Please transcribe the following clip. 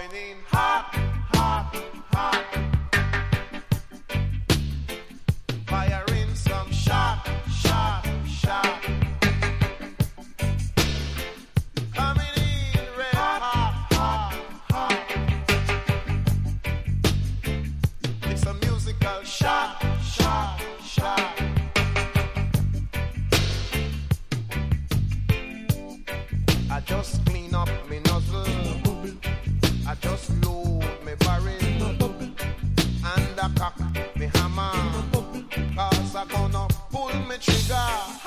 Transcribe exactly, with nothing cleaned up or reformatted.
coming in hot, hot, hot. Firing some shot, shot, shot. Coming in red hot, hot, hot. It's a musical shot, shot, shot. I just clean up me nozzle. I just load me barrel. And I cock me hammer. Cause I gonna pull me trigger.